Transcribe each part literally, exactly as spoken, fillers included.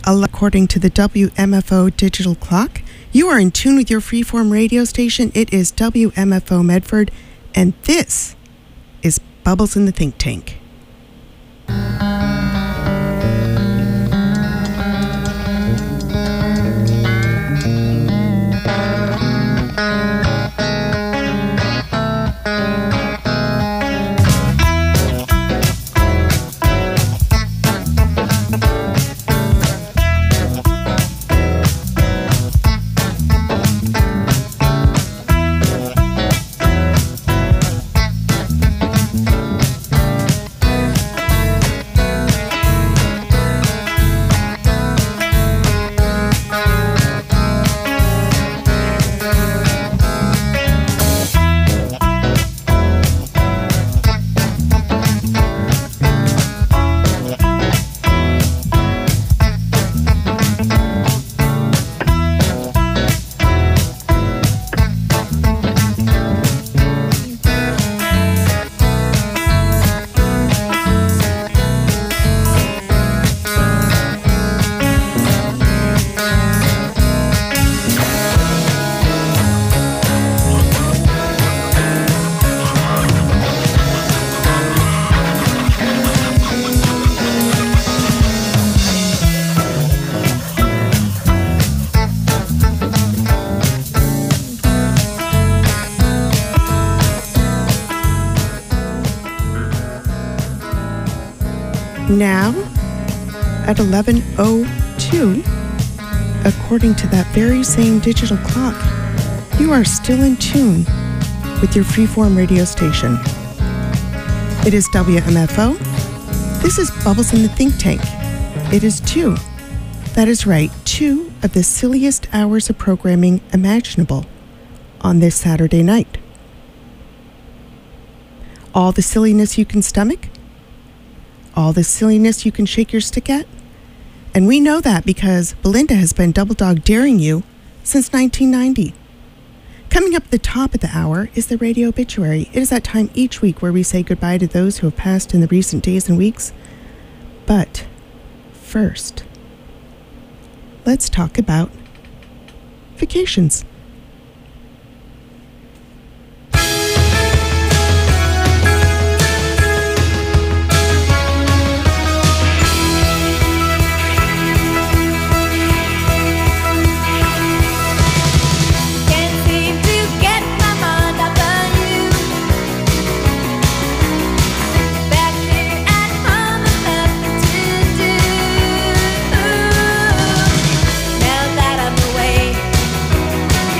According to the W M F O digital clock, you are in tune with your freeform radio station. It is W M F O Medford, and this is Bubbles in the Think Tank. Now, at eleven oh two, according to that very same digital clock, you are still in tune with your freeform radio station. It is W M F O. This is Bubbles in the Think Tank. It is two. That is right, two of the silliest hours of programming imaginable on this Saturday night. All the silliness you can stomach, all the silliness you can shake your stick at. And we know that because Belinda has been double dog daring you since nineteen ninety. Coming up at the top of the hour is the radio obituary. It is that time each week where we say goodbye to those who have passed in the recent days and weeks. But first, let's talk about vacations. Now that I'm away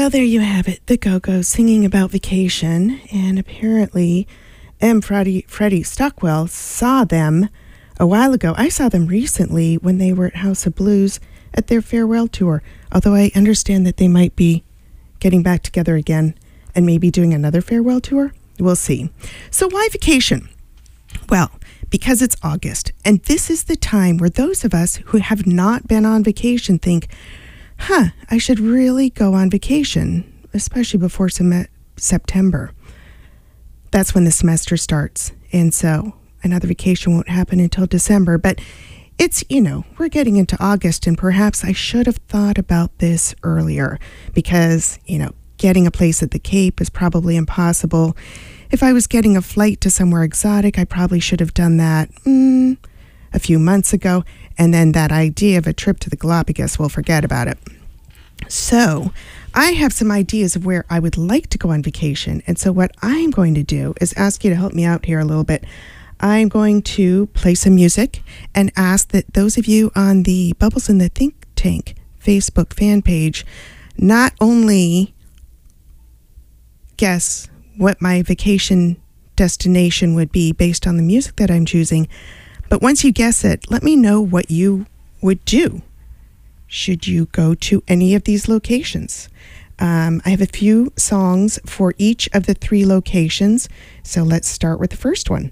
Well, there you have it. The Go-Go's singing about vacation. And apparently, M. Freddie, Freddie Stockwell saw them a while ago. I saw them recently when they were at House of Blues at their farewell tour. Although I understand that they might be getting back together again and maybe doing another farewell tour. We'll see. So why vacation? Well, because it's August. And this is the time where those of us who have not been on vacation think, huh, I should really go on vacation, especially before sem- September. That's when the semester starts. And so another vacation won't happen until December. But it's, you know, we're getting into August, and perhaps I should have thought about this earlier because, you know, getting a place at the Cape is probably impossible. If I was getting a flight to somewhere exotic, I probably should have done that mm, a few months ago. And then that idea of a trip to the Galapagos, we'll forget about it. So I have some ideas of where I would like to go on vacation. And so what I'm going to do is ask you to help me out here a little bit. I'm going to play some music and ask that those of you on the Bubbles in the Think Tank Facebook fan page not only guess what my vacation destination would be based on the music that I'm choosing, but once you guess it, let me know what you would do should you go to any of these locations. Um, I have a few songs for each of the three locations, so let's start with the first one.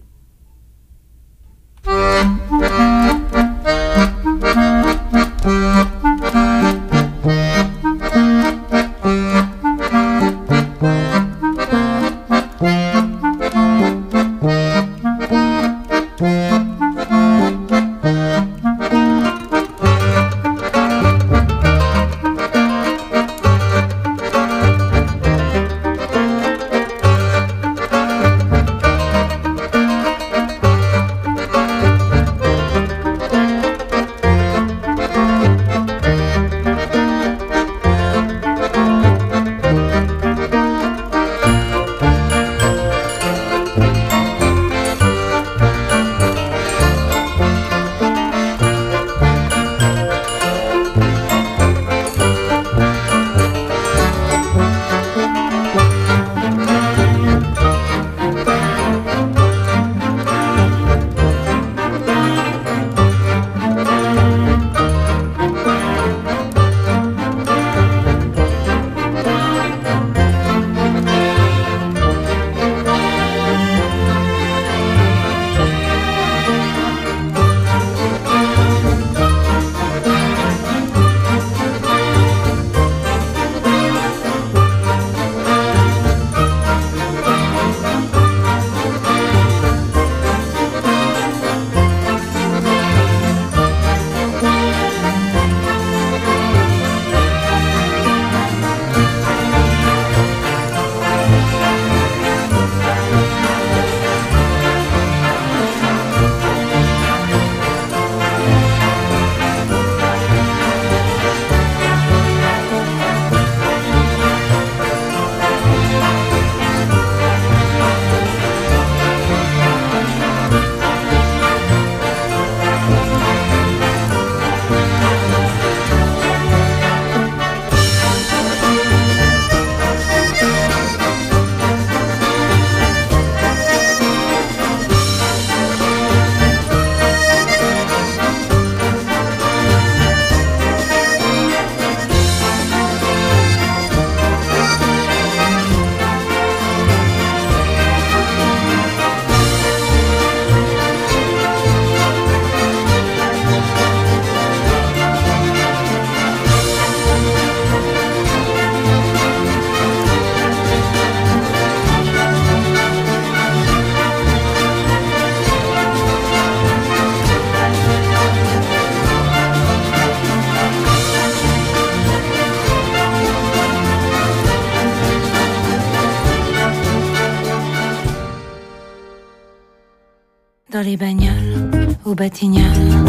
Dans les bagnoles, au Batignolles,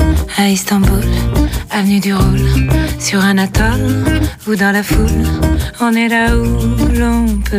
à Istanbul, avenue du Roule, sur un atoll ou dans la foule, on est là où l'on peut.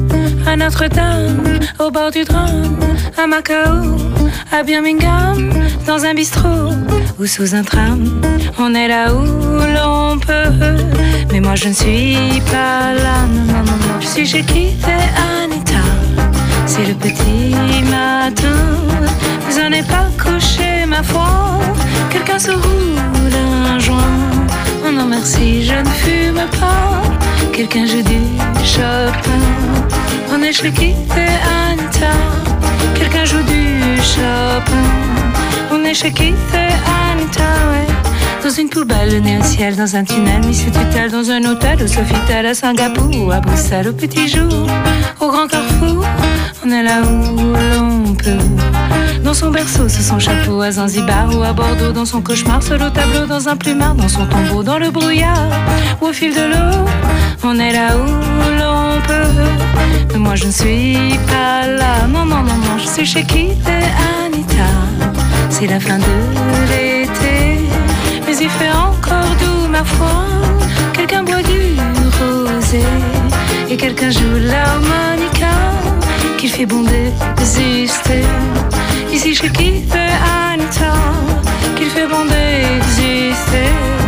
À Notre-Dame, au bord du Rhône, à Macao, à Birmingham, dans un bistrot, ou sous un tram. On est là où l'on peut, mais moi je ne suis pas là. Non, non, non, non. Je suis chez Keith et Anita. C'est le petit matin, vous en êtes pas couché ma foi. Quelqu'un se roule un joint. Oh non merci, je ne fume pas. Quelqu'un joue du Chopin. On est chez Keith et Anita. Quelqu'un joue du Chopin. On est chez Keith et Anita, ouais. Dans une poubelle, le nez au ciel, dans un tunnel, Miss Tutelle, dans un hôtel, au Sofitel, à Singapour, ou à Bruxelles, au petit jour, au grand carrefour. On est là où l'on peut. Dans son berceau, sous son chapeau, à Zanzibar ou à Bordeaux, dans son cauchemar, seul au tableau, dans un plumard, dans son tombeau, dans le brouillard, ou au fil de l'eau. On est là où l'on peut. Mais moi je ne suis pas là. Non, non, non, non, je suis chez Keith et Anita. C'est la fin de l'été, mais il fait encore doux ma foi. Quelqu'un boit du rosé et quelqu'un joue l'harmonica qu'il fait bon d'exister. Ici chez Keith et Anita, qu'il fait bon d'exister.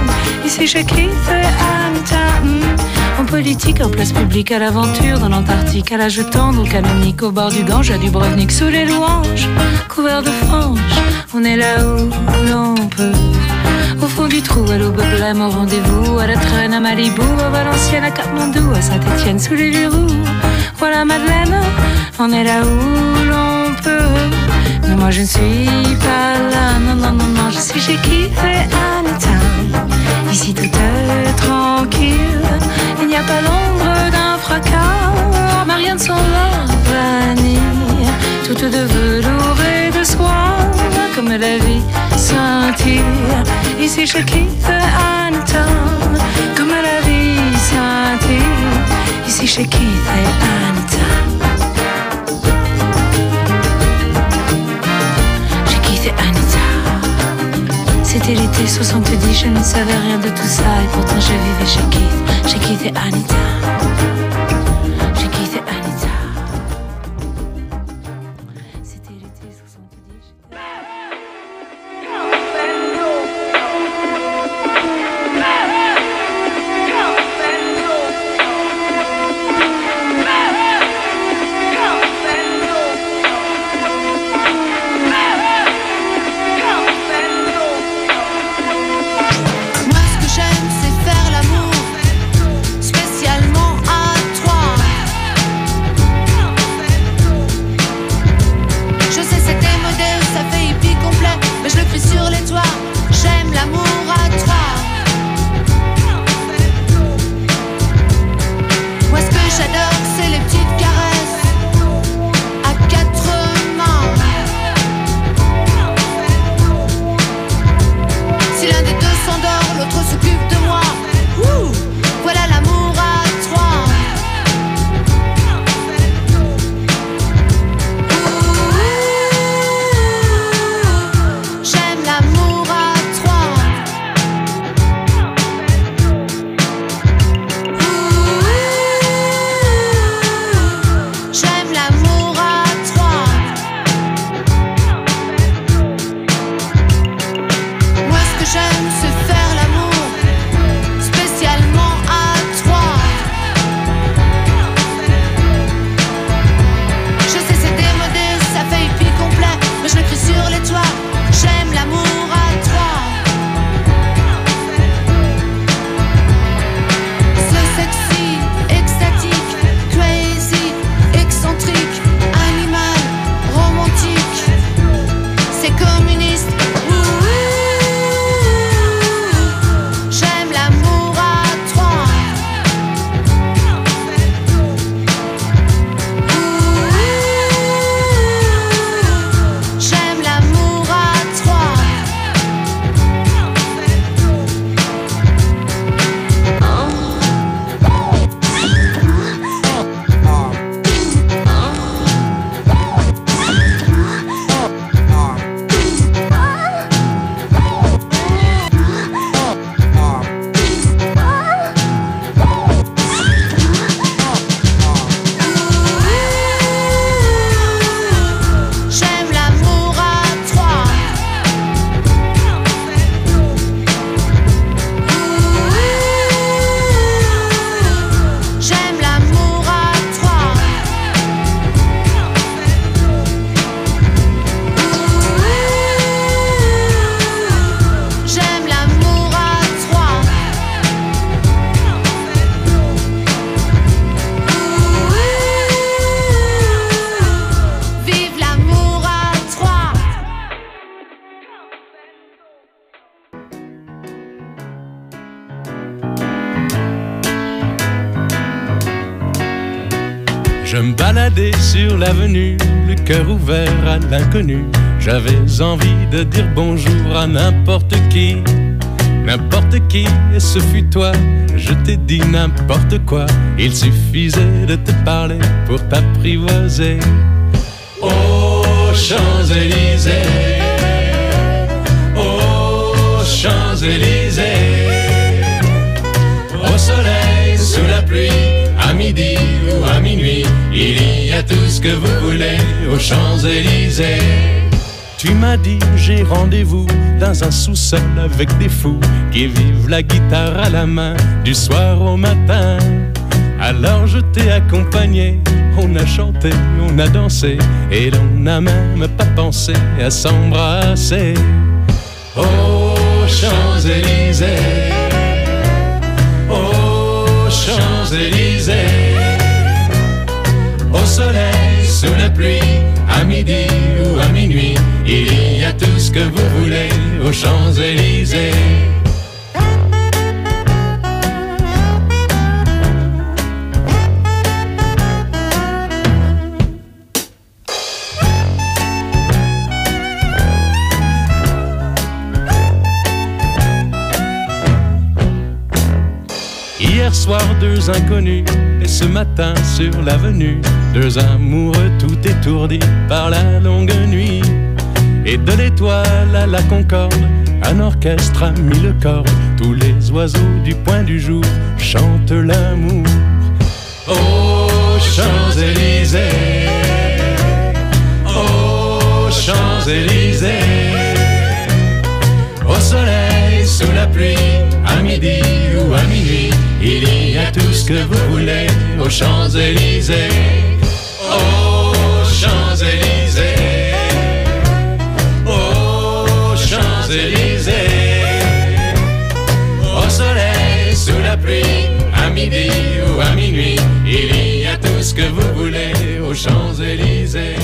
Ici chez Keith et Anita, mm. En politique, en place publique, à l'aventure, dans l'Antarctique, à l'âge tendre, au canonique, au bord du Gange, à Dubrovnik, sous les louanges, couvert de franges. On est là où l'on peut. Au fond du trou, à l'aube blême, au rendez-vous, à la traîne, à Malibu, à Valenciennes, à Katmandou, à Saint-Étienne, sous les verrous. Voilà Madeleine, on est là où l'on peut. Mais moi je ne suis pas là, non, non, non, non, je suis chez Keith et Anita. Ici tout est tranquille, il n'y a pas l'ombre d'un fracas, mais rien ne sent la vanille, toute de velours et de soie, comme la vie scintille. Ici chez Keith et Anita, comme la vie scintille. Ici chez Keith et Anita. Chez Keith et Anita. C'était l'été soixante-dix, je ne savais rien de tout ça, et pourtant je vivais chez Keith, chez Keith et Anita. Chez Keith et Anita. C'était l'été soixante-dix. Moi ce que j'aime c'est faire l'amour, spécialement Je me baladais sur l'avenue, le cœur ouvert à l'inconnu. J'avais envie de dire bonjour à n'importe qui, n'importe qui, et ce fut toi. Je t'ai dit n'importe quoi, il suffisait de te parler pour t'apprivoiser. Aux Champs-Élysées, aux Champs-Élysées, au soleil, sous la pluie, à midi ou à minuit, il y a tout ce que vous voulez aux Champs-Élysées. Tu m'as dit j'ai rendez-vous dans un sous-sol avec des fous qui vivent la guitare à la main du soir au matin. Alors je t'ai accompagné, on a chanté, on a dansé et l'on n'a même pas pensé à s'embrasser. Aux Champs-Élysées, aux Champs-Élysées, au soleil, sous la pluie, à midi ou à minuit, il y a tout ce que vous voulez aux Champs-Élysées. Hier soir, deux inconnus, et ce matin sur l'avenue, deux amoureux tout étourdis par la longue nuit. Et de l'étoile à la Concorde, un orchestre a mis le cordes. Tous les oiseaux du point du jour chantent l'amour. Aux Champs-Élysées, aux Champs-Élysées, au soleil, sous la pluie, à midi ou à minuit, il y a tout ce que vous voulez aux Champs-Élysées. Aux Champs-Élysées, aux Champs-Élysées, au soleil, sous la pluie, à midi ou à minuit, il y a tout ce que vous voulez aux Champs-Élysées.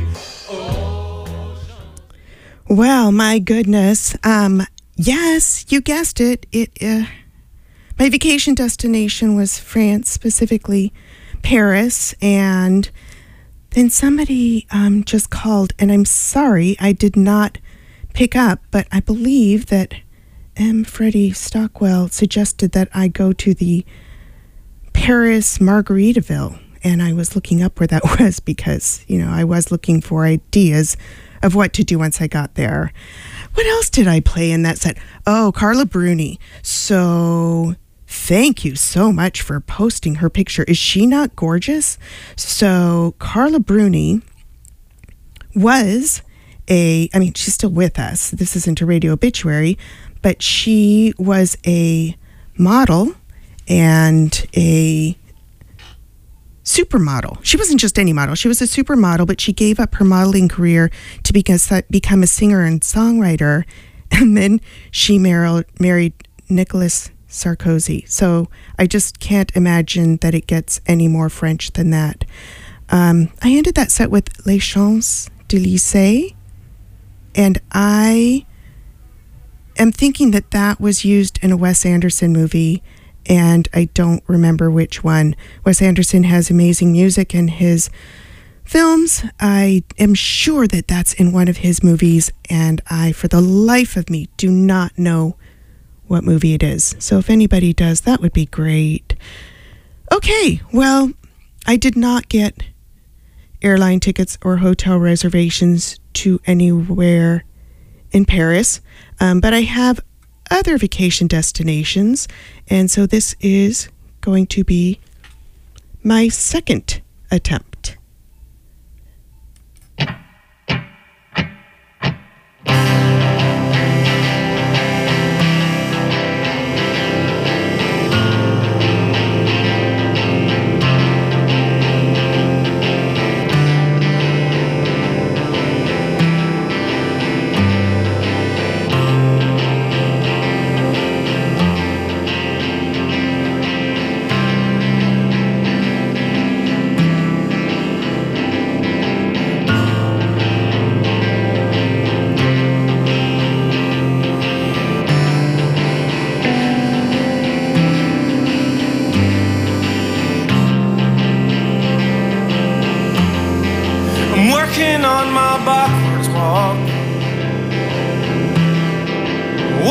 Well, my goodness. Um, yes, you guessed it. It uh, my vacation destination was France, specifically Paris, and then somebody um, just called, and I'm sorry I did not pick up, but I believe that M. Freddie Stockwell suggested that I go to the Paris Margaritaville, and I was looking up where that was because, you know, I was looking for ideas of what to do once I got there. What else did I play in that set? Oh, Carla Bruni. So thank you so much for posting her picture. Is she not gorgeous? So Carla Bruni was a, I mean, she's still with us. This isn't a radio obituary, but she was a model and a supermodel. She wasn't just any model. She was a supermodel, but she gave up her modeling career to become a singer and songwriter. And then she married, married Nicolas Sarkozy. So I just can't imagine that it gets any more French than that. Um, I ended that set with Les Champs-Élysées, and I am thinking that that was used in a Wes Anderson movie, and I don't remember which one. Wes Anderson has amazing music in his films. I am sure that that's in one of his movies, and I, for the life of me, do not know what movie it is. So if anybody does, that would be great. Okay, well, I did not get airline tickets or hotel reservations to anywhere in Paris, um, but I have other vacation destinations, and so this is going to be my second attempt.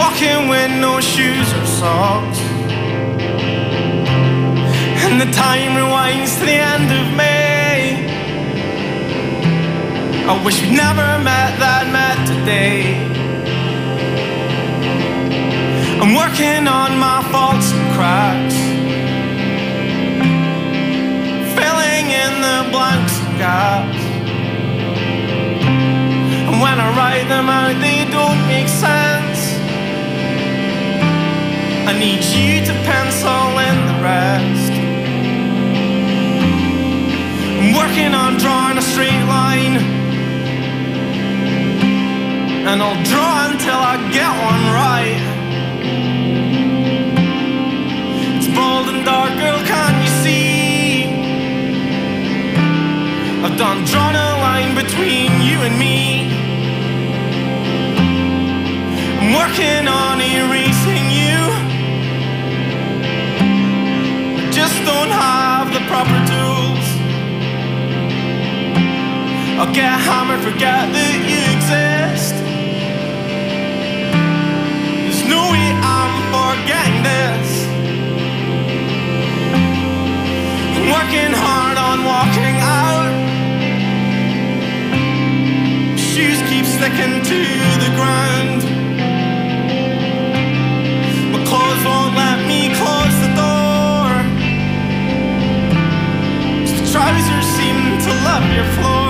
walking with no shoes or socks. And the time rewinds to the end of May. I wish we'd never met that met today. I'm working on my faults and cracks, filling in the blanks and gaps. And when I write them out, they don't make sense. I need you to pencil in the rest. I'm working on drawing a straight line, and I'll draw until I get one right. It's bold and dark, girl, can't you see? I've done drawn a line between you and me. I'm working on erasing you, I just don't have the proper tools. I'll get hammered, forget that you exist. There's no way I'm forgetting this. I'm working hard on walking out. Shoes keep sticking to the ground. My clothes won't let me close the door. The trousers seem to love your floor.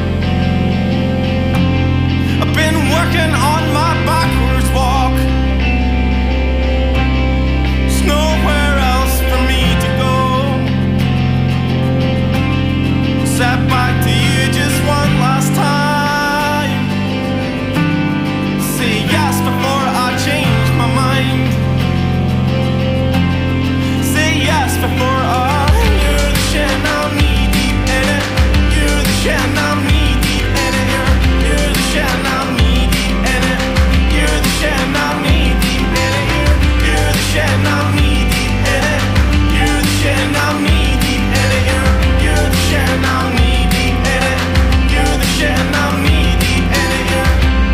I've been working on my backwards walk. There's nowhere else for me to go. Step back to you just one last time. Say yes before I change my mind. Say yes before I. You're the shit and I'm knee deep in it. You're the shit and I'm knee deep in it. You're, you're the shit and I'm knee deep in it. You're the shit and I'm knee deep in it. You're, you're the shit and I'm knee deep in it. You're the shit and I'm knee deep in it. You're, you're the shit and I'm knee deep in it. You're the shit and I'm knee deep in it. You're.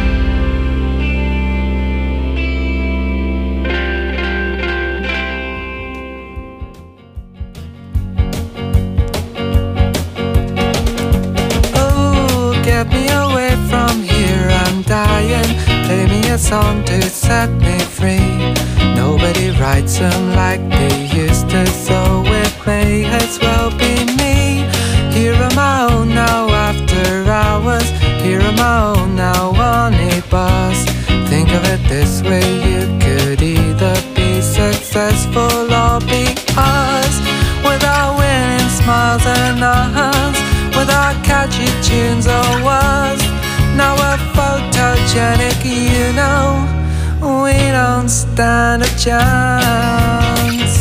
Oh, get me away from here, I'm dying. Play me a song to set me free. Nobody writes them like they used to, so it may as well be me. Here am I own now after hours. Here am I own now on a bus. Think of it this way, you could either be successful or be us. Without winning smiles and nods, without catchy tunes or words. Now we're photogenic, you know, we don't stand a chance.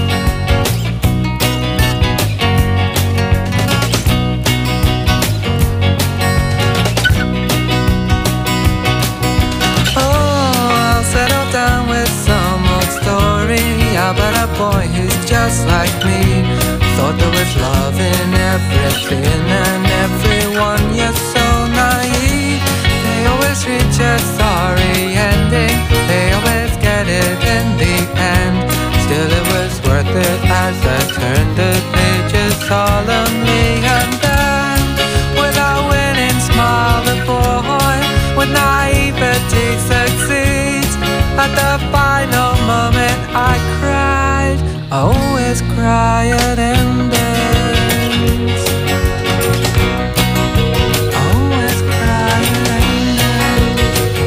Oh, I'll settle down with some old story about a boy who's just like me. Thought there was love in everything and everyone, you're so naive. They always reach a sorry ending, they always get it in the end. Still it was worth it as I turned the pages solemnly. And then, without winning, smile the boy with naivety succeeds. At the final moment I cried, I always cry at endings. Always cry at endings.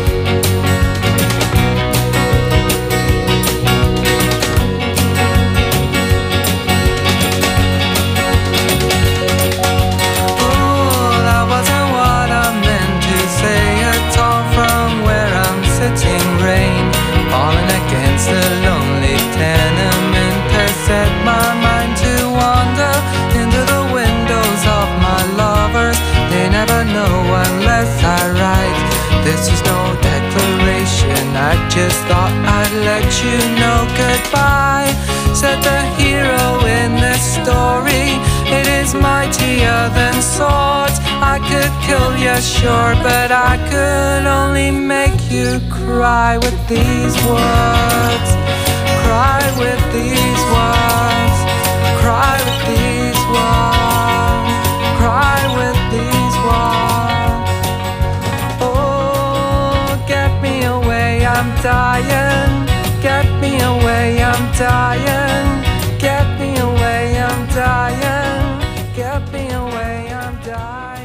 Oh, that wasn't what I meant to say at all. From where I'm sitting, rain falling against the lonely tenement has set my mind to wander into the windows of my lovers. They never know unless I write. This is no declaration, I just thought I'd let you know goodbye. Said the hero in this story, it is mightier than swords. I I could kill you, sure, but I could only make you cry with these words. Cry with these words. Cry with these words. Cry with these words. Oh, get me away, I'm dying. Get me away, I'm dying. Get me away, I'm dying. Get me away, I'm dying.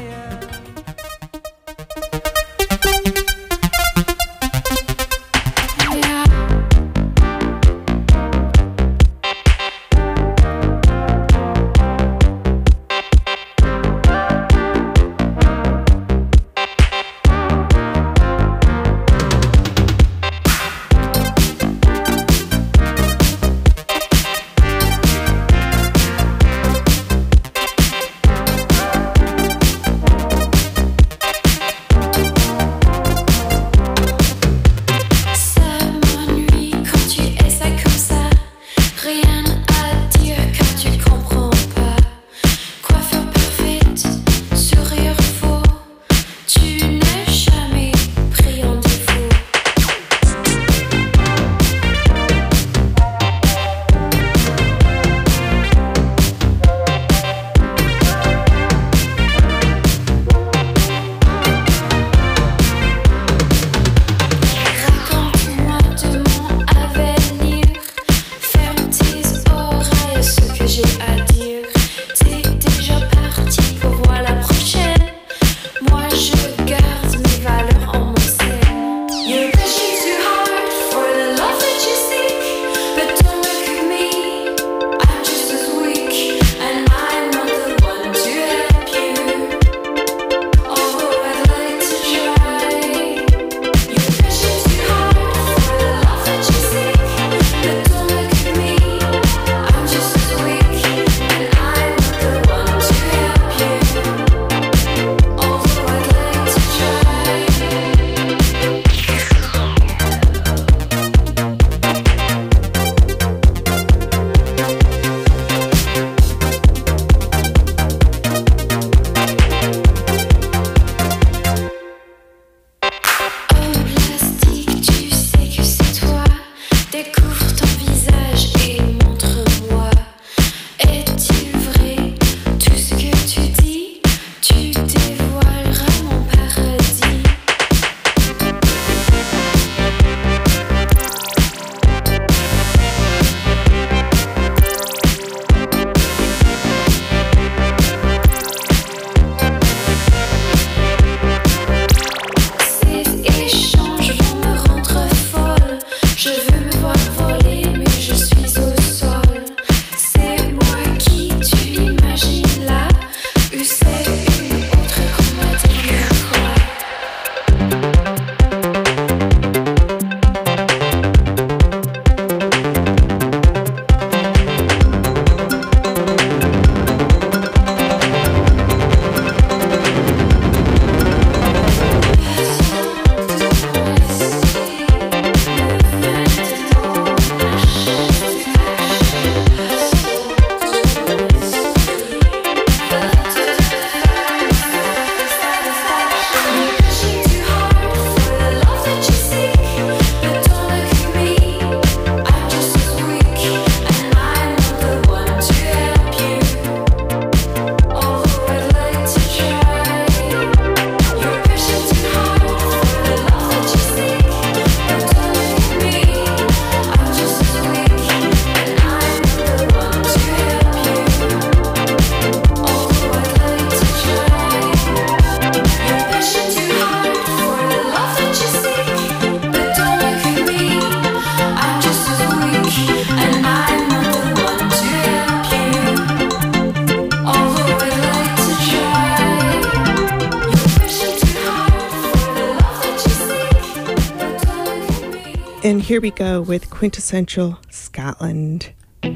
And here we go with Quintessential Scotland.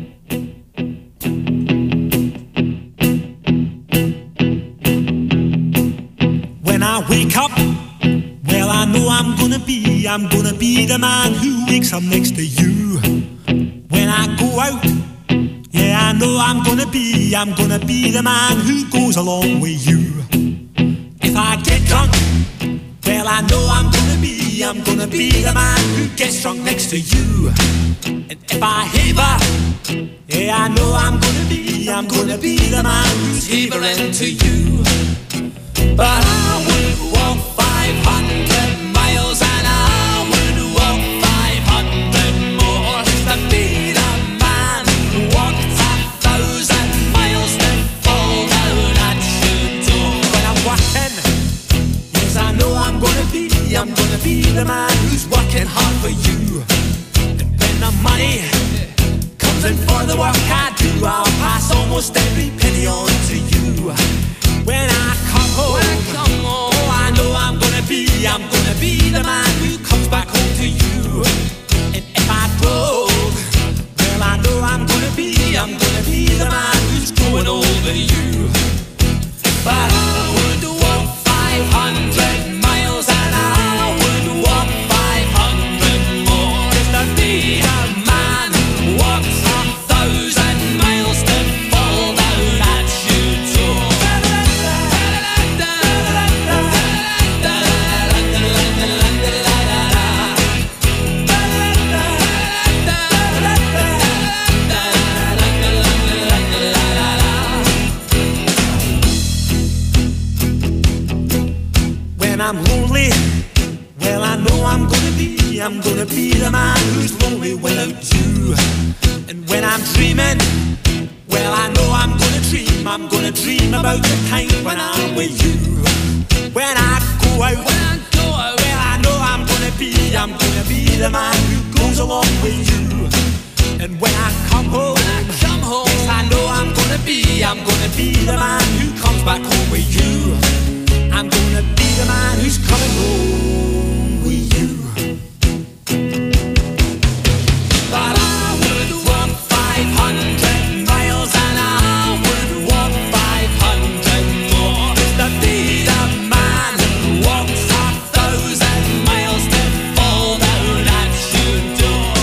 When I wake up, well, I know I'm gonna be, I'm gonna be the man who wakes up next to you. When I go out, yeah, I know I'm gonna be, I'm gonna be the man who goes along with you. drunk, well, I know I'm gonna be, I'm gonna be the man who gets drunk next to you. And if I heaver, yeah, I know I'm gonna be, I'm gonna be the man who's heavering to you. But I would walk five hundred miles and I would walk five hundred more just to be the man who walks a thousand miles to fall down at your door. When I'm walking, yes, I know I'm gonna be, I'm gonna be the man who's working hard for you. And when the money comes in for the work I do, I'll pass almost every penny on to you. When I come home, when I come home, oh, I know I'm gonna be, I'm gonna be the man who comes back home to you. And if I broke, well, I know I'm gonna be, I'm gonna be the man who's growing older than you. But I would walk five hundred miles and I would walk five hundred more just to be the man who walks a thousand miles to fall down at your door. When I'm lonely, well, I know I'm gonna be, I'm gonna be the man who's lonely without you. And when I'm dreaming, well, I know I'm gonna dream, I'm gonna dream about the time when I'm with you. When I go out, when I go out, well, I know I'm gonna be, I'm gonna be the man who goes along with you. And when I come home, when I come home, yes, I know I'm gonna be, I'm gonna be the man who comes back home with you. I'm gonna be the man who's coming home with you. But I would walk five hundred miles and I would walk five hundred more just to be the man who walks a thousand miles to fall down at your door.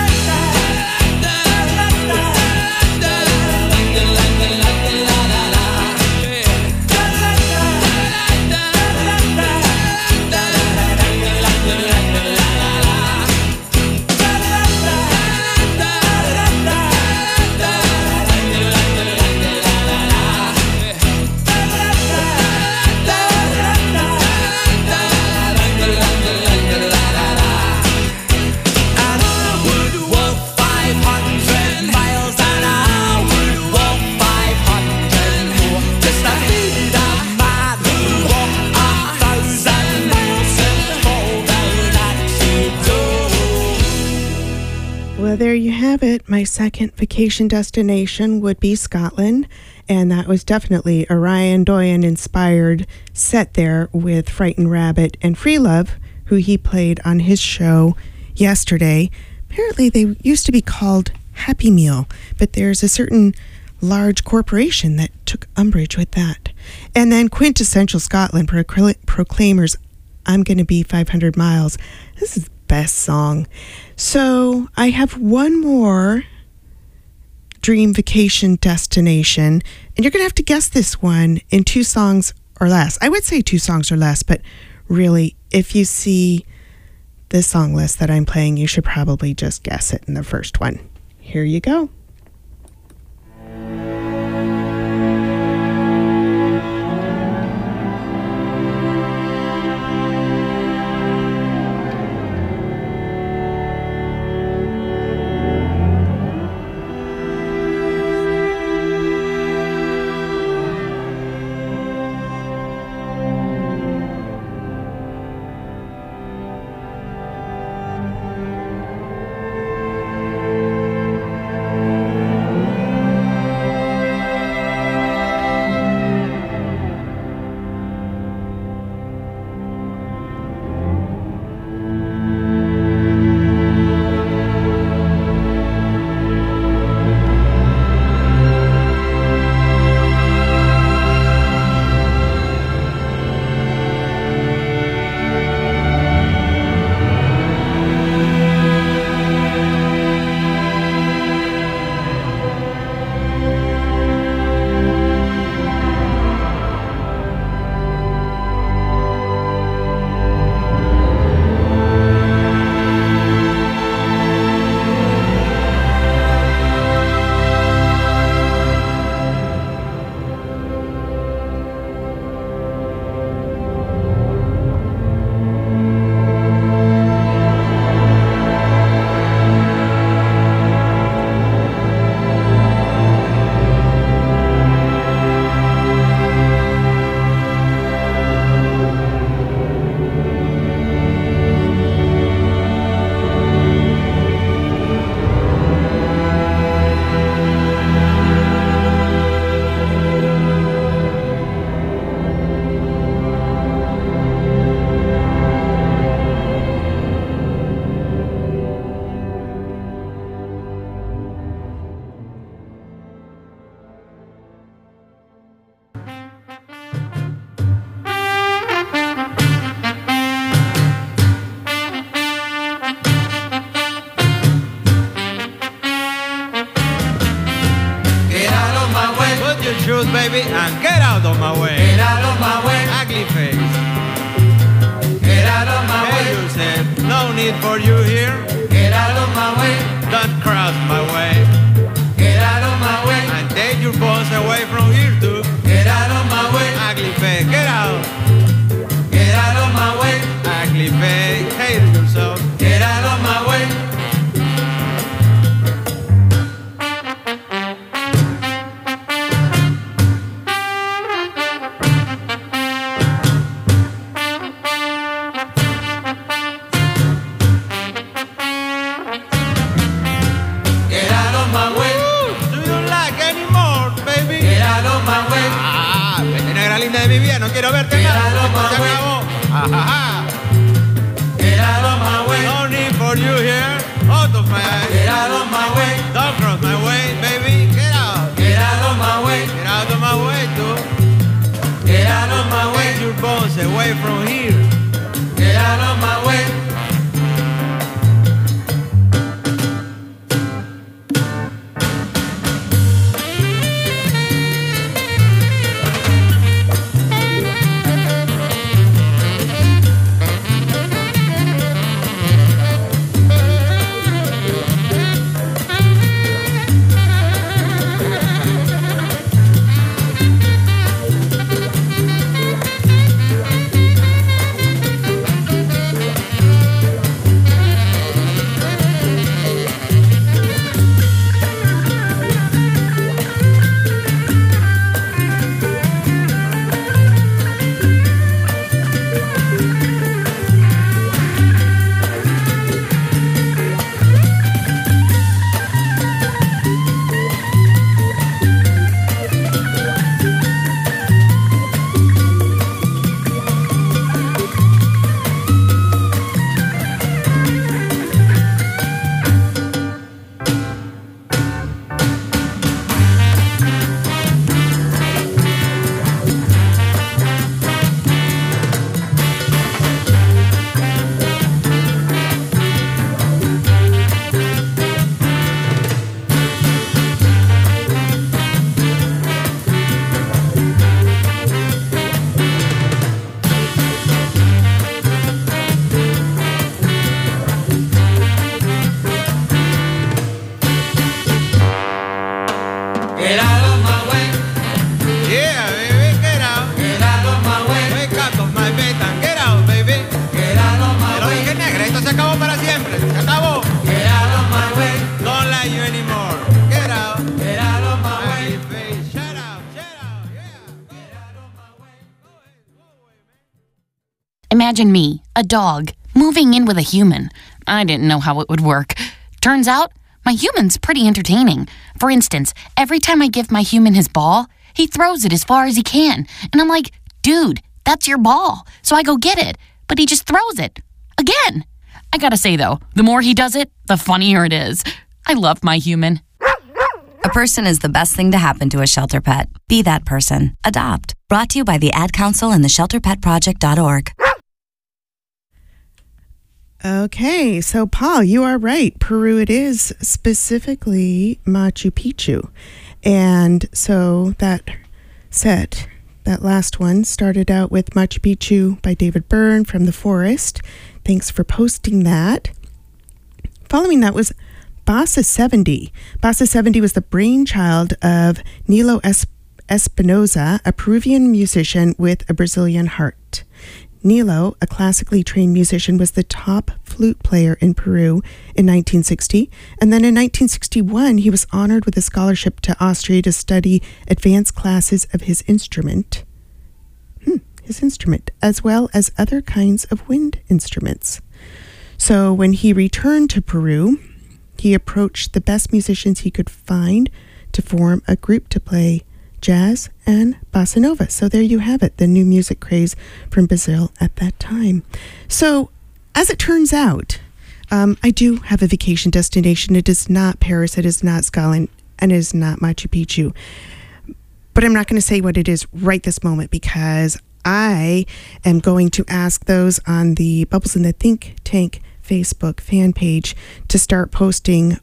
Well, there you have it. My second vacation destination would be Scotland, and that was definitely a Ryan Doyon inspired set there with Frightened Rabbit and Free Love, who he played on his show yesterday. Apparently they used to be called Happy Meal, but there's a certain large corporation that took umbrage with that. And then Quintessential Scotland Procl- Proclaimers, I'm Gonna Be five hundred miles. This is the best song. So I have one more dream vacation destination, and you're going to have to guess this one in two songs or less. I would say two songs or less, but really, if you see the song list that I'm playing, you should probably just guess it in the first one. Here you go. truth, baby, and get out of my way. Get out of my way. Ugly face. Get out of my Hey, way. you said, no need for you here. Get out of my way. Don't cross my way. Get out of my way. And take your bones away from here, too. Get out of my way. Ugly face, get out. Get out of my way. Ugly face, hate yourself. Get out of my way. Get out of my way. Do you like any more, baby? Get out of my way. Ah, vete, negra linda de mi vida, no quiero verte Get más. out of Esto my se way. acabó. Ajaja. Get out of my way. No need for you here. Out of my eyes. Get out of my way. Don't cross my way, baby. Get out. Get out of my way. Get out of my way, too. Get out of my way. Take your bones away from here. Get out of my way. Get out of my way. Yeah, baby, get out. Get out of my way. Wake up of my bed and get out, baby. Get out of Te my lo way. dije, negra, esto se acabó para siempre. Se acabó. Get out of my way. Don't like you anymore. Get out. Get out of my Ugly way. face. Shut up, shut up, yeah. Get out of my way. Go ahead, go away, man. Imagine me, a dog, moving in with a human. I didn't know how it would work. Turns out, my human's pretty entertaining. For instance, every time I give my human his ball, he throws it as far as he can. And I'm like, dude, that's your ball. So I go get it. But he just throws it. Again. I gotta say, though, the more he does it, the funnier it is. I love my human. A person is the best thing to happen to a shelter pet. Be that person. Adopt. Brought to you by the Ad Council and the shelter pet project dot org. Okay, so Paul, you are right. Peru it is, specifically Machu Picchu. And so that set, that last one, started out with Machu Picchu by David Byrne from The Forest. Thanks for posting that. Following that was Bossa seventy. Bossa seventy was the brainchild of Nilo es- Espinosa, a Peruvian musician with a Brazilian heart. Nilo, a classically trained musician, was the top flute player in Peru in nineteen sixty, and then in nineteen sixty-one he was honored with a scholarship to Austria to study advanced classes of his instrument, hmm, his instrument, as well as other kinds of wind instruments. So when he returned to Peru, he approached the best musicians he could find to form a group to play jazz and bossa nova. So there you have it, the new music craze from Brazil at that time. So as it turns out, um, I do have a vacation destination. It is not Paris, it is not Scotland, and it is not Machu Picchu. But I'm not going to say what it is right this moment because I am going to ask those on the Bubbles in the Think Tank Facebook fan page to start posting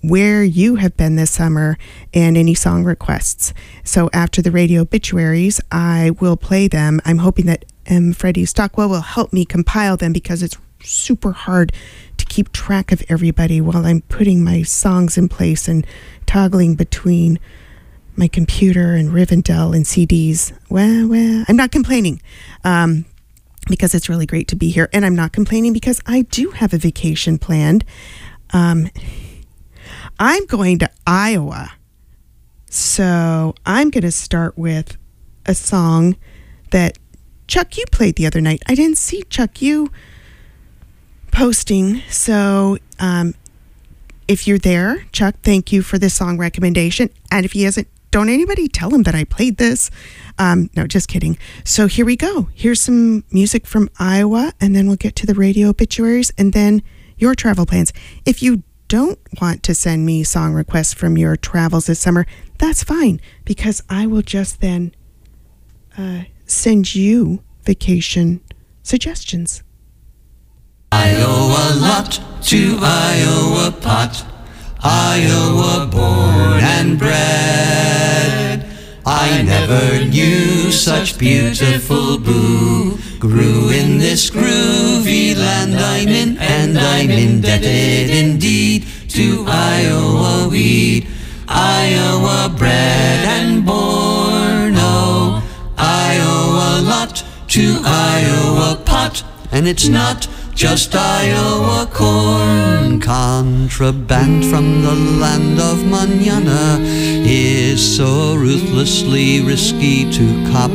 where you have been this summer and any song requests. So after the radio obituaries, I will play them. I'm hoping that M. Freddie Stockwell will help me compile them because it's super hard to keep track of everybody while I'm putting my songs in place and toggling between my computer and Rivendell and C Ds. Well, well, I'm not complaining um, because it's really great to be here. And I'm not complaining because I do have a vacation planned. Um, I'm going to Iowa. So I'm going to start with a song that Chuck, you played the other night. I didn't see Chuck, you posting. So um, if you're there, Chuck, thank you for this song recommendation. And if he hasn't, don't anybody tell him that I played this. Um, no, just kidding. So here we go. Here's some music from Iowa, and then we'll get to the radio obituaries and then your travel plans. If you don't want to send me song requests from your travels this summer, that's fine, because I will just then uh, send you vacation suggestions. Iowa lot to Iowa pot, Iowa born and bred. I never knew such beautiful boo grew in this groovy land I'm in, and I'm indebted indeed to Iowa weed, Iowa bred and born. Oh, Iowa lot to Iowa pot, and it's not just Iowa corn. Contraband from the land of manana is so ruthlessly risky to cop,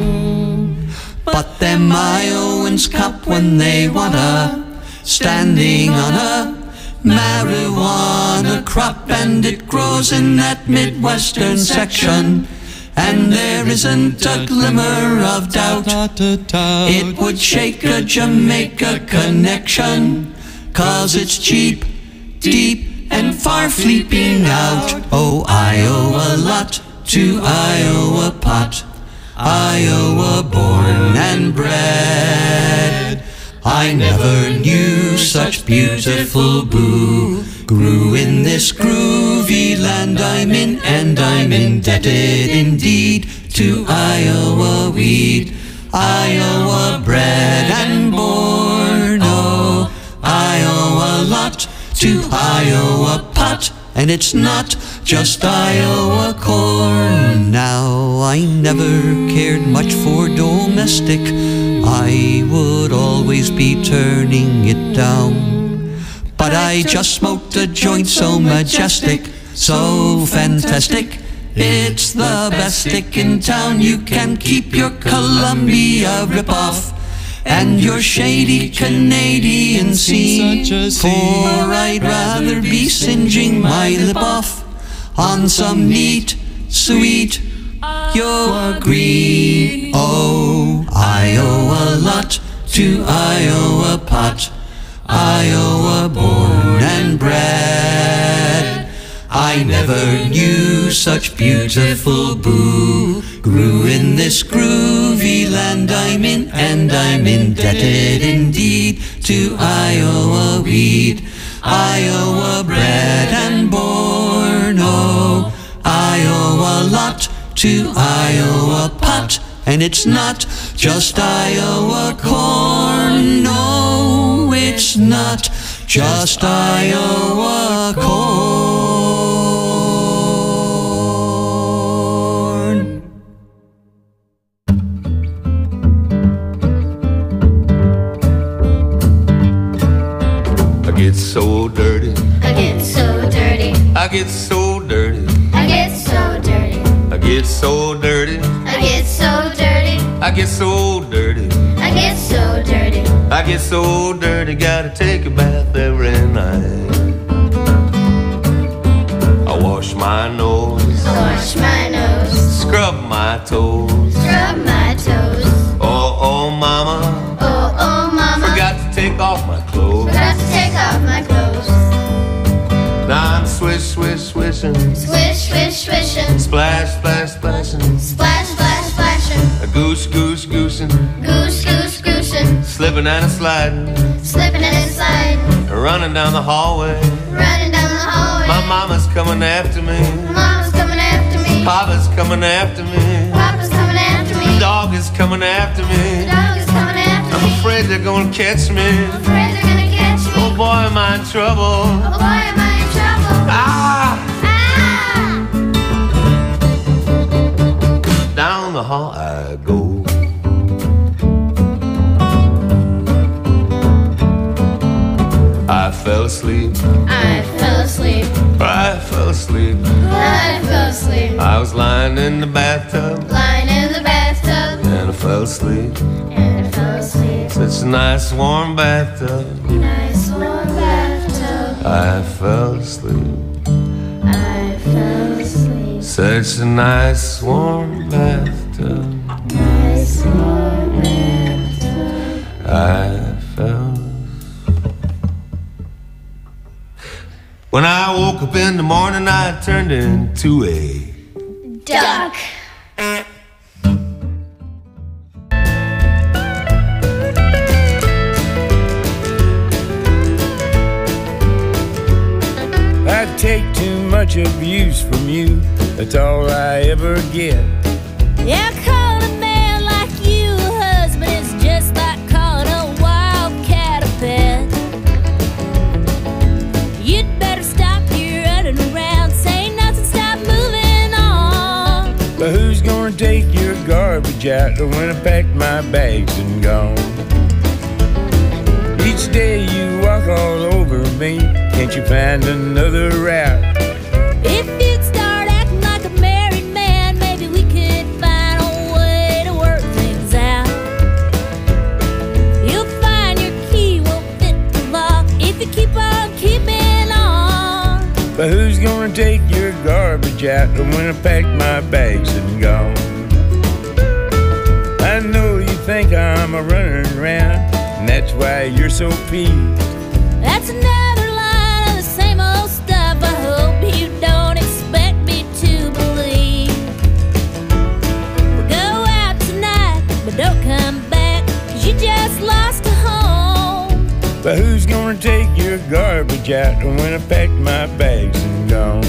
but them Iowans cop when they wanna, standing on a marijuana crop, and it grows in that Midwestern section, and there isn't a glimmer of doubt it would shake a Jamaica connection, 'cause it's cheap, deep, and far fleeping out. Oh, Iowa lot to Iowa pot, Iowa born and bred. I never knew such beautiful boo grew in this groovy land I'm in, and I'm indebted indeed to Iowa weed, Iowa bred and born. Oh, Iowa lot to Iowa pot, and it's not just Iowa corn. Now, I never cared much for domestic, I would always be turning it down, but I just smoked a joint so majestic, so fantastic, it's the best stick in town. You can keep your Columbia ripoff and your shady Canadian scene, for I'd rather be singeing my lip off on some neat, sweet Iowa green. Oh, Iowa lot to Iowa pot, Iowa born and bred. I never knew such beautiful boo grew in this groovy land I'm in, and I'm indebted indeed to Iowa weed, Iowa bred and born. Oh, Iowa lot to Iowa pot, and it's not just Iowa corn. No, it's not just Iowa corn. I get so dirty, I get so dirty, I get so dirty, I get so dirty, I get so dirty, I get so dirty, I get so dirty, I get so dirty, I get so dirty, gotta take a bath every night. I wash my nose, I wash my nose, scrub my toes, scrub my toes. oh, oh, mama, Oh, oh, mama, forgot to take off my clothes. forgot to take off my clothes. Now I'm swish, swish, swishing, Swish, swish, swishing, splash, splash, splashing, splash, splash, splashing, a goose, goose, goosing, goose, goose, goosing, slipping and a sliding, slipping and sliding, running down the hallway. running down the hallway. My mama's coming coming after me. Mama's coming after me. Papa's coming after me. Papa's coming after me. The dog is coming after me. The dog is coming after I'm me. afraid they're gonna catch me. I'm afraid they're gonna catch me. Oh boy, am I in trouble. Oh boy, am I in trouble. Ah! Ah! Down the hall I go. I fell asleep. I fell asleep. I fell asleep. I fell asleep. I was lying in the bathtub. Lying in the bathtub. And I fell asleep. And I fell asleep. Such a nice warm bathtub. Nice warm bathtub. I fell asleep. I fell asleep. Such a nice warm bathtub. Nice warm bathtub. I fell. When I woke up in the morning, I turned into a duck. I take too much abuse from you. That's all I ever get. Yeah, calling a man like you a husband is just like calling a wildcat a pet. You'd better stop your running around, say nothing, stop moving on. But who's gonna take your garbage out when I pack my bags and gone? Each day you walk all over me. Can't you find another route? If you'd start acting like a married man, maybe we could find a way to work things out. You'll find your key won't fit the lock if you keep on keeping on. But who's gonna take your garbage out when I pack my bags and gone? I know you think I'm a running around, and that's why you're so peeved. That's another line of the same old stuff. I hope you don't expect me to believe. We'll go out tonight, but don't come back, 'cause you just lost a home. But who's gonna take your garbage out when I pack my bags and gone?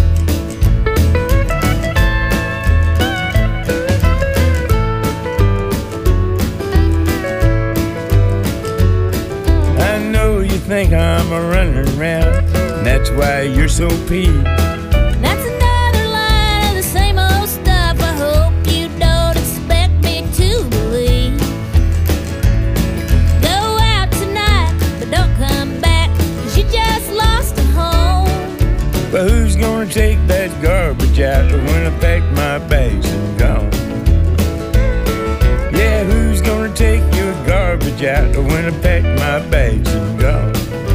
I know you think I'm a running around, and that's why you're so peeved. That's another line of the same old stuff. I hope you don't expect me to believe. Go out tonight, but don't come back, 'cause you just lost a home. But who's gonna take that garbage out when I pack my bags and gone? Yeah, who's gonna take your garbage out when I pack my bags and gone?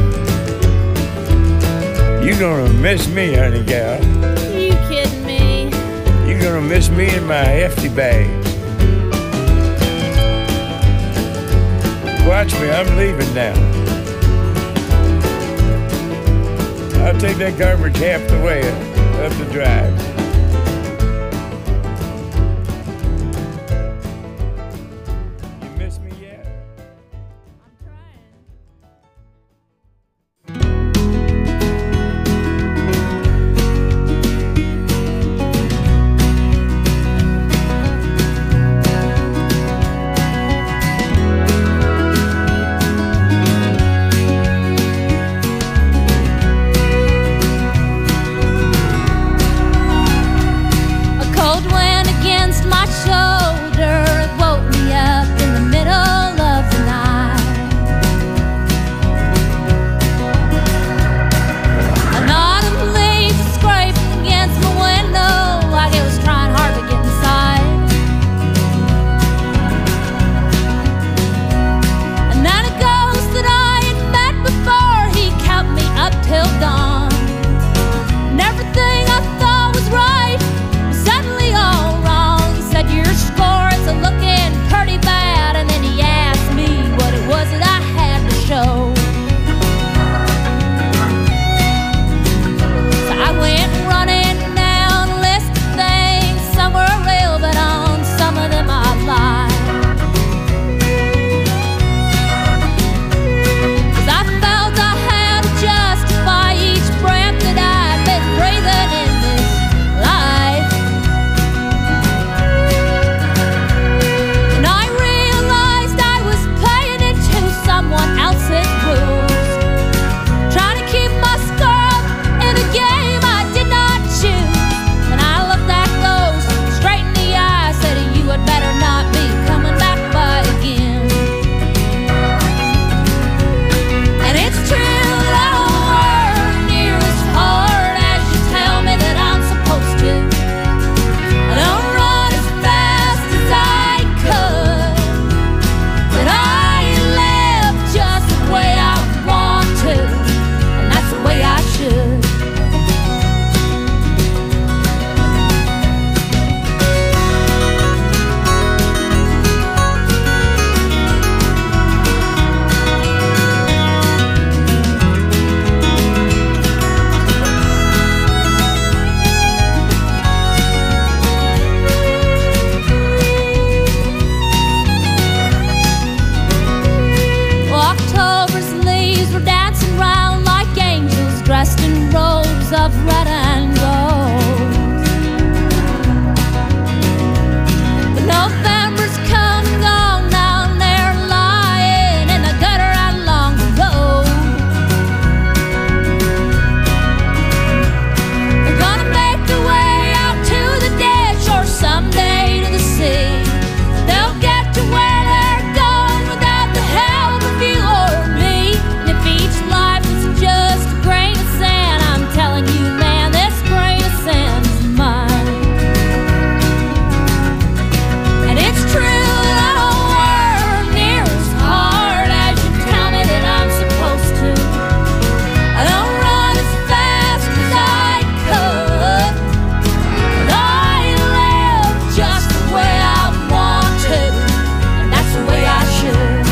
You gonna miss me, honey gal. You kidding me? You gonna miss me in my hefty bags. Watch me, I'm leaving now. I'll take that garbage half the way up the drive. You miss me yet? of red and gold. But November's come and gone, now and they're lying in the gutter out along the road. They're gonna make their way out to the ditch or someday to the sea. They'll get to where they're going without the help of you or me. And if each life is just a grain of sand, I'm telling you, man, this grain of sand is mine. And it's true that I don't work near as hard as you tell me that I'm supposed to. I don't run as fast as I could, but I live just the way I want to, and that's the way I should.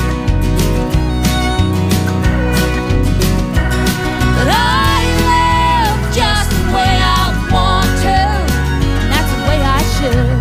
But I live just the way I want to, and that's the way I should.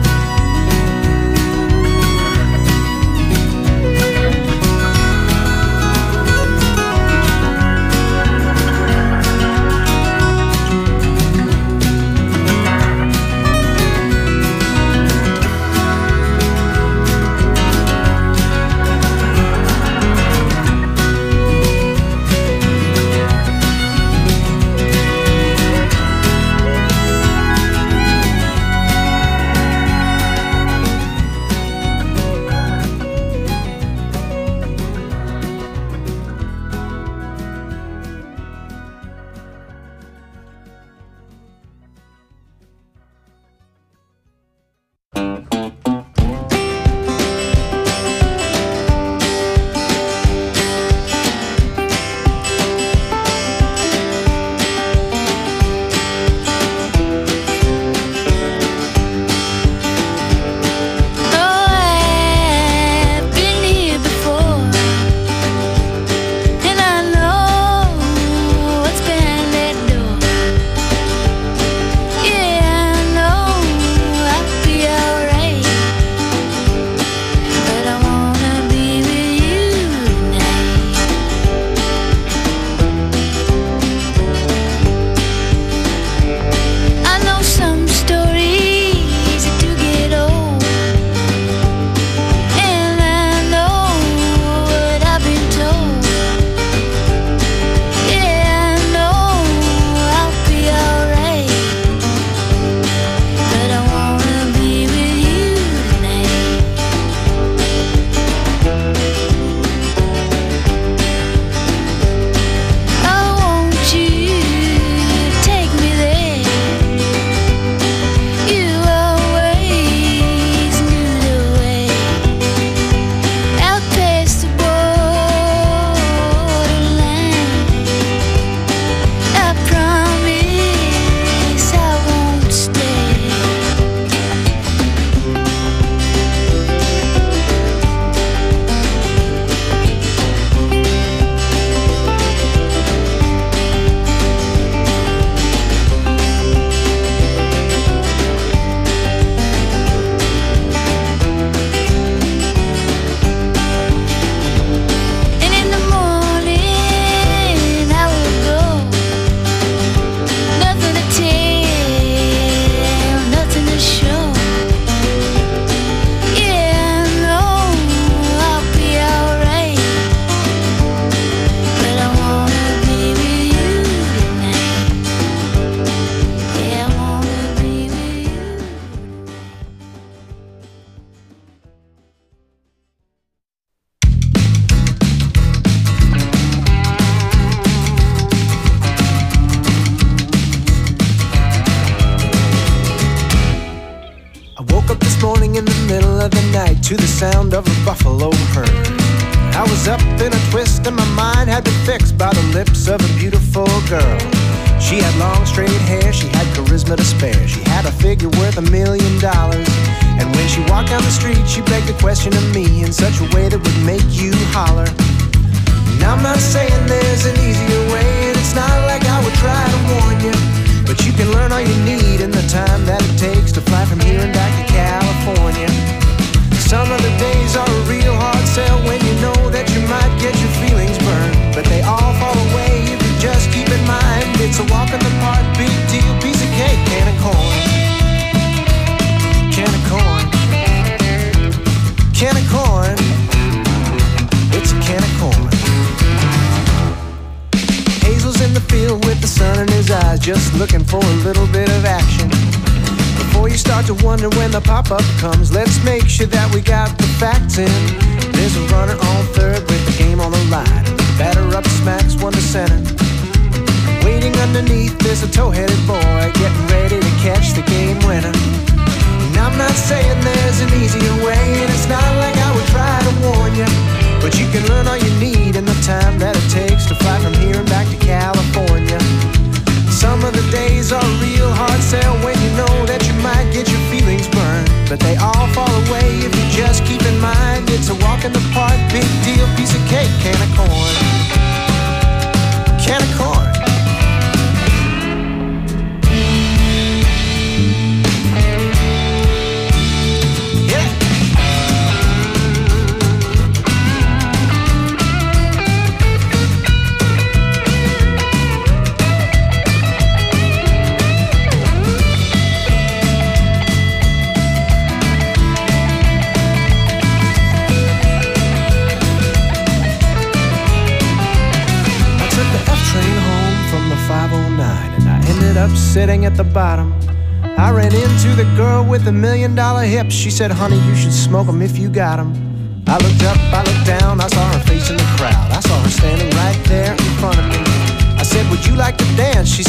I've been here before, and I know what's behind that door. Yeah, I know I'll be alright, but I wanna be with you tonight. I know some stories that do get old, and I know what I've been told. Yeah, I know I'll be alright, but I wanna be with you tonight. Oh, won't you take me there? You always knew the way out past the borderline. I promise I won't stay. And in the morning I will go, nothing to tell, nothing to show. Yeah, I know I'll be alright, but I wanna be with you tonight. Yeah, I wanna be with you. I woke up this morning in the middle of the night to the sound of a buffalo herd. I was up in a twist and my mind had been fixed by the lips of a beautiful girl. She had long straight hair, she had charisma to spare. She had a figure worth a million dollars. And when she walked down the street, she begged a question of me in such a way that would make you holler. Now I'm not saying there's an easier way, and it's not like I would try to warn you, but you can learn all you need in the time that it takes to fly from here and back to California. Some of the days are a real hard sell when you know that you get your feelings burned, but they all fall away if you just keep in mind it's a walk in the park. park, big deal, piece of cake, can of corn. Can of corn. Can of corn. It's a can of corn. Hazel's in the field with the sun in his eyes, just looking for a little bit of action. Before you start to wonder when the pop-up comes, let's make sure that we got the facts in. There's a runner on third with the game on the line. The batter up smacks one to center. Waiting underneath there's a toe-headed boy getting ready to catch the game winner. And I'm not saying there's an easier way, and it's not like I would try to warn you, but you can learn all you need in the time that it takes to fly from here and back to California. Some of the days are a real hard sell when you know that you might get your feelings burned, but they all fall away if you just keep in mind it's a walk in the park, big deal, piece of cake, can of corn. Can of corn. Up sitting at the bottom, I ran into the girl with the million dollar hips. She said, honey, you should smoke them if you got them. I looked up, I looked down, I saw her face in the crowd. I saw her standing right there in front of me. I said, would you like to dance? She